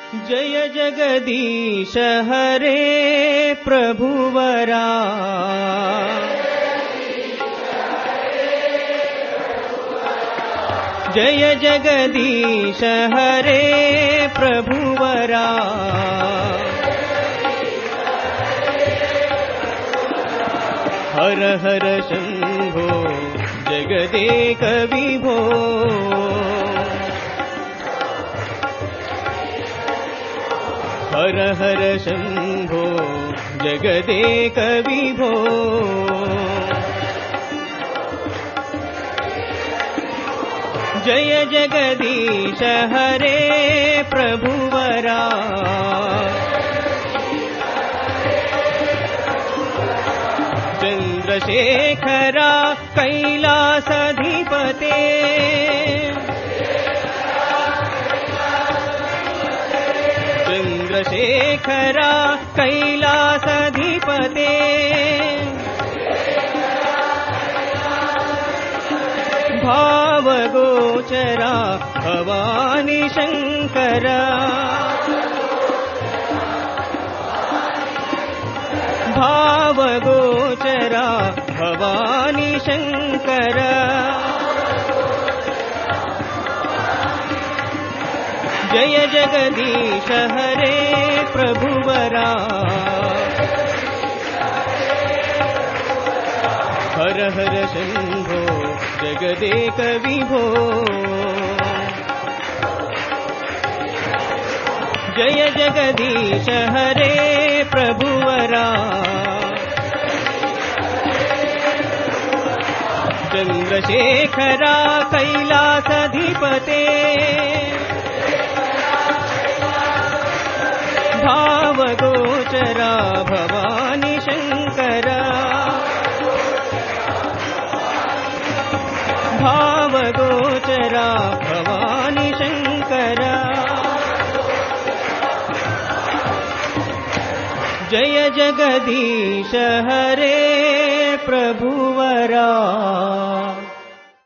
जय जगदीश हरे प्रभुवरा, जय जगदीश हरे प्रभुवरा, हर हर शंभो जगदेक विभो, हर हर शंभो जगदेक विभो, जय जगदीश हरे प्रभुवरा, चंद्रशेखरा कैलासधिपते, चंद्रशेखरा कैलासधिपते, भावगोचरा भवानी शंकरा, भावगोचरा भवानी शंकरा, जय जगदीश हरे प्रभुवरा, हर हर शंभो जगदेक विभो, जय जगदीश हरे प्रभुवरा, चंद्रशेखरा कैलासधिपते, भावगोचरा भवानी शंकरा, भावगोचरा भवानी शंकरा, जय जगदीश हरे प्रभुवरा।